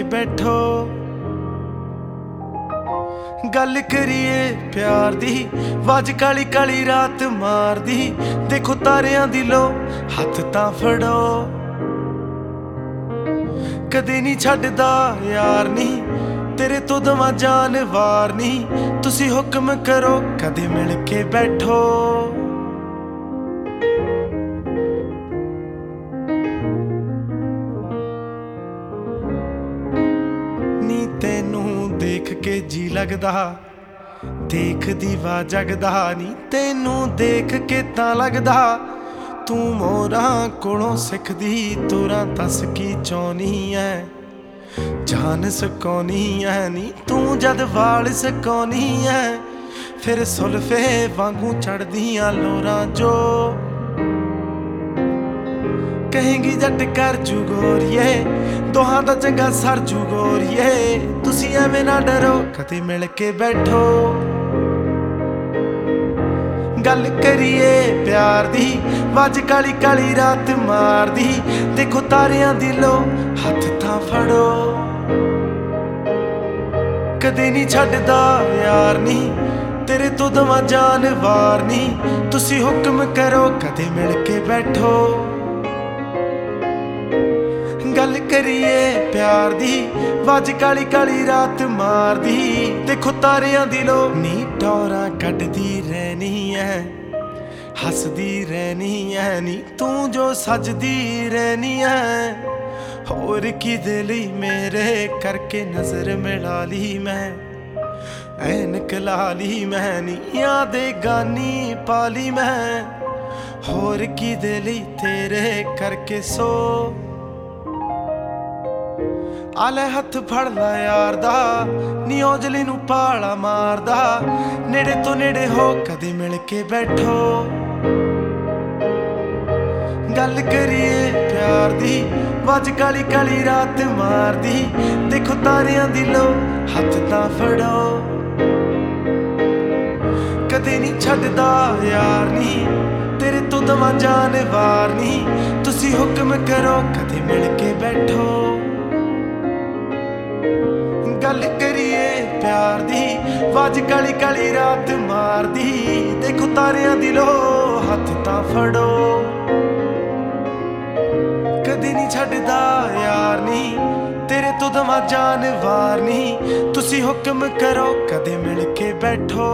बैठो। गल करिए प्यार दी, वाज काली काली रात मार दी। देखो तारियां दी लो हथ तां फड़ो। कदे नहीं छड्डदा यार नी, तेरे तो दवा जान वार नी। तुसी हुक्म करो कदे मिल के बैठो। नी तेनू देख के जी लगदा, देख दीवा जगदा। नी तेनू देख के तां लगदा, तू मोरां कोलों सिखदी। तोरां दस की चाहुनी है, जान सकाउनी है। नी तू जद वाल सकाउनी है, फिर सुल्फे वांगू चढ़दियां लोरां जो। कहेंगी जट कर जू गोरिए, दोहां दा चंगा सर जू गोरिए। तुसी एवें ना डरो कदे मिल के बैठो। गल करिए प्यार दी, वाज काली काली रात मार दी। देखो तारियां दी लो हथ तां फड़ो। कदे नहीं छड्डदा यार नी, तेरे तो दवा जान वार नी। तुसी हुक्म करो कदे मिल के बैठो। गल करिए प्यार दी, वाज काली काली रात मार दी। देखो तारियां दी लो नी टौरां कड्डदी रहनी है, हसदी रहनी है। नी तू जो सजदी रहनी है, होर किदे लई मेरे करके नजर मिला ली मैं। ऐनक ला ली मैं नी, याद गानी पाली मैं। होर किदे लई तेरे करके सो। आले हथ फड़ ला यार दा, नी औजली नू पाला मारदा। नेड़े तो नेड़े हो कदे मिल के बैठो। गल करिए प्यार दी, वाज काली काली रात मार दी। देखो तारियां दी लो हथ तां फड़ो। कदे नहीं छड्डदा यार नी, तेरे तो दवा जान वार नी। तुसी हुक्म करो कदे मिल के बैठो। गल करिए प्यार दी, वाज काली काली रात मार दी। देखो तारियां दी लो हथ तां फड़ो। कदी नहीं छड्डदा यार नी, तेरे तो दवा जान वार नी। तुसी हुक्म करो कदे मिल के बैठो।